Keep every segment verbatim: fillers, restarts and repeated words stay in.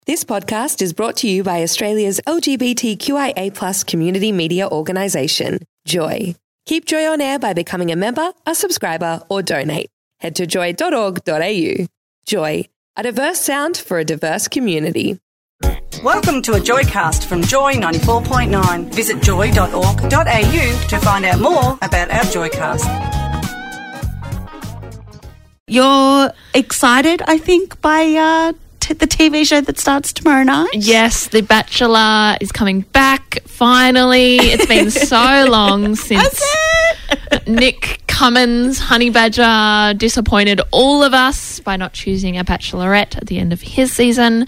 This podcast is brought to you by Australia's L G B T Q I A plus community media organisation, Joy. Keep Joy on air by becoming a member, a subscriber or donate. Head to joy dot org dot a u. Joy, a diverse sound for a diverse community. Welcome to a Joycast from Joy ninety-four point nine. Visit joy dot org dot a u to find out more about our Joycast. You're excited, I think, by uh, t- the T V show that starts tomorrow night? Yes, The Bachelor is coming back, finally. It's been so long since Nick Cummins, Honey Badger, disappointed all of us by not choosing a bachelorette at the end of his season.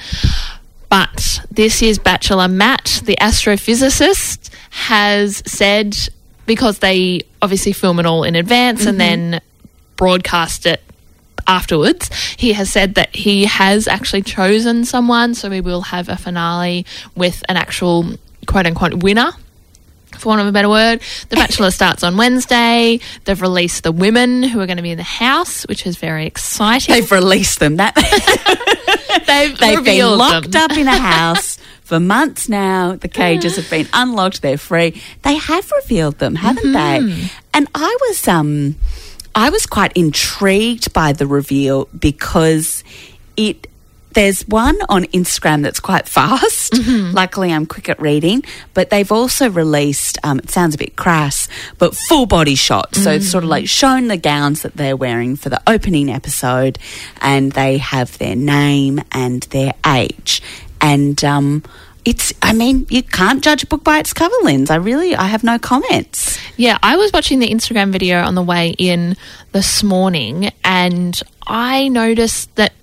But this year's Bachelor, Matt, the astrophysicist, has said, because they obviously film it all in advance mm-hmm. and then broadcast it afterwards, he has said that he has actually chosen someone, so we will have a finale with an actual quote-unquote winner, for want of a better word. The Bachelor starts on Wednesday. They've released the women who are going to be in the house, which is very exciting. They've released them. That They've, They've been locked them. up in a house for months now. The cages have been unlocked. They're free. They have revealed them, haven't mm-hmm. they? And I was... um. I was quite intrigued by the reveal because it there's one on Instagram that's quite fast. Mm-hmm. Luckily, I'm quick at reading. But they've also released, um, it sounds a bit crass, but full body shots. Mm-hmm. So it's sort of like shown the gowns that they're wearing for the opening episode, and they have their name and their age. And um It's, I mean, you can't judge a book by its cover, Linz. I really, I have no comments. Yeah, I was watching the Instagram video on the way in this morning, and I noticed that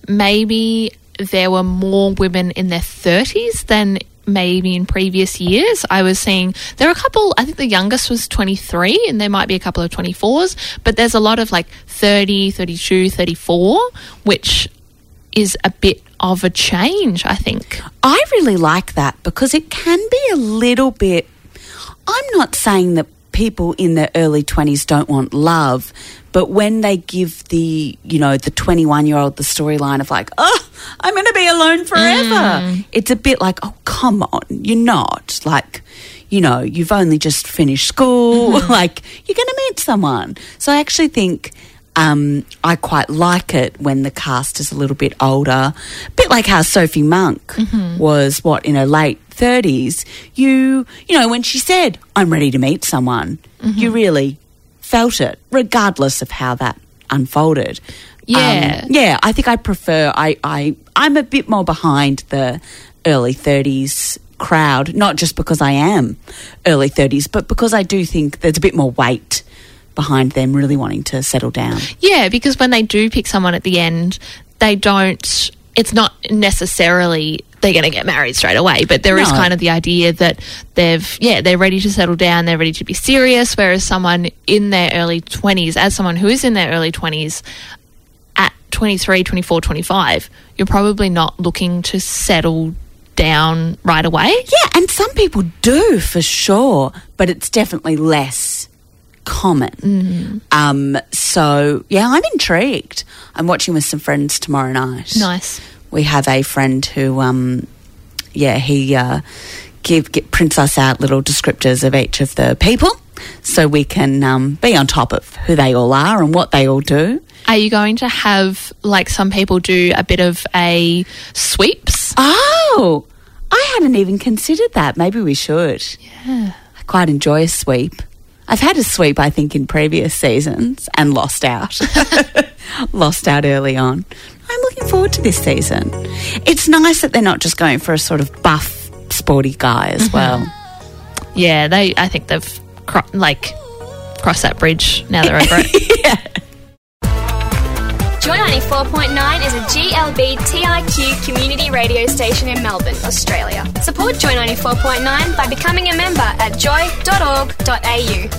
maybe there were more women in their thirties than maybe in previous years. I was seeing there are a couple, I think the youngest was twenty-three, and there might be a couple of twenty-fours, but there's a lot of like thirty, thirty-two, thirty-four, which is a bit of a change, I think. I really like that because it can be a little bit... I'm not saying that people in their early twenties don't want love, but when they give the, you know, the twenty-one-year-old the storyline of like, oh, I'm going to be alone forever, mm. it's a bit like, oh, come on, you're not. Like, you know, you've only just finished school. Mm-hmm. Like, you're going to meet someone. So I actually think... Um, I quite like it when the cast is a little bit older, a bit like how Sophie Monk mm-hmm. was, what, in her late thirties. You, you know, when she said, I'm ready to meet someone, mm-hmm. you really felt it, regardless of how that unfolded. Yeah. Um, yeah, I think I prefer, I, I, I'm a bit more behind the early thirties crowd, not just because I am early thirties, but because I do think there's a bit more weight behind them really wanting to settle down. Yeah, because when they do pick someone at the end, they don't, it's not necessarily they're going to get married straight away, but there no. is kind of the idea that they've, yeah, they're ready to settle down, they're ready to be serious, whereas someone in their early twenties, as someone who is in their early twenties, at twenty-three, twenty-four, twenty-five, you're probably not looking to settle down right away. Yeah, and some people do for sure, but it's definitely less common. Mm-hmm. Um, so, yeah, I'm intrigued. I'm watching with some friends tomorrow night. Nice. We have a friend who, um, yeah, he uh, give, give, prints us out little descriptors of each of the people so we can um, be on top of who they all are and what they all do. Are you going to have, like some people do, a bit of a sweeps? Oh, I hadn't even considered that. Maybe we should. Yeah. I quite enjoy a sweep. I've had a sweep, I think, in previous seasons and lost out. lost out early on. I'm looking forward to this season. It's nice that they're not just going for a sort of buff, sporty guy as mm-hmm. well. Yeah, they. I think they've, cro- like, crossed that bridge now they're over it. Yeah. Joy ninety-four point nine is a G L B T I Q community radio station in Melbourne, Australia. Support Joy ninety-four point nine by becoming a member at joy dot org dot a u.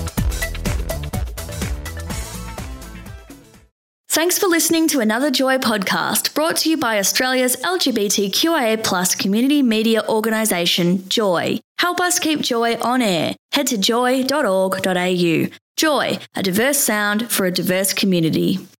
Thanks for listening to another Joy podcast brought to you by Australia's L G B T Q I A plus community media organisation, Joy. Help us keep Joy on air. Head to joy dot org dot a u. Joy, a diverse sound for a diverse community.